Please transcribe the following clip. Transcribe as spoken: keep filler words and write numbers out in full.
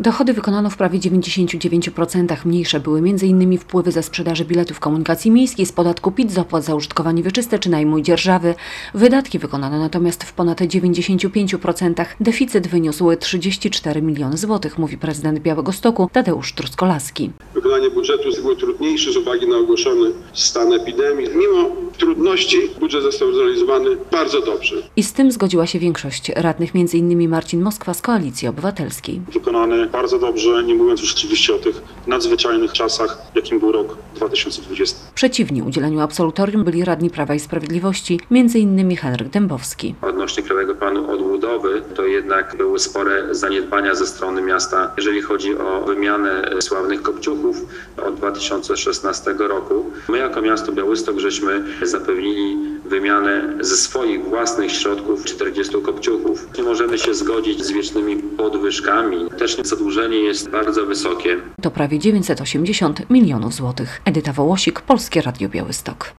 Dochody wykonano w prawie dziewięćdziesięciu dziewięciu procentach. Mniejsze były m in wpływy ze sprzedaży biletów komunikacji miejskiej, z podatku P I T, z opłat za użytkowanie wieczyste czy najmu dzierżawy. Wydatki wykonano natomiast w ponad dziewięćdziesięciu pięciu procentach. Deficyt wyniósł trzydzieści cztery miliony złotych, mówi prezydent Białegostoku Tadeusz Truskolaski. Wykonanie budżetu było trudniejsze z uwagi na ogłoszony stan epidemii. Mimo trudności budżet został zrealizowany bardzo dobrze. I z tym zgodziła się większość radnych, między innymi Marcin Moskwa z Koalicji Obywatelskiej. Wykonany bardzo dobrze, nie mówiąc już oczywiście o tych nadzwyczajnych czasach, jakim był rok dwa tysiące dwudziesty. Przeciwni udzieleniu absolutorium byli radni Prawa i Sprawiedliwości, między innymi Henryk Dębowski. Odnośnie Krajowego Planu Odbudowy to jednak były spore zaniedbania ze strony miasta, jeżeli chodzi o wymianę sławnych kopciuchów od dwa tysiące szesnastego roku. My jako miasto Białystok żeśmy zapewnili wymianę ze swoich własnych środków czterdziestu kopciuchów. Nie możemy się zgodzić z wiecznymi podwyżkami. Też zadłużenie jest bardzo wysokie. To prawie dziewięćset osiemdziesiąt milionów złotych. Edyta Wołosik, Polskie Radio Białystok.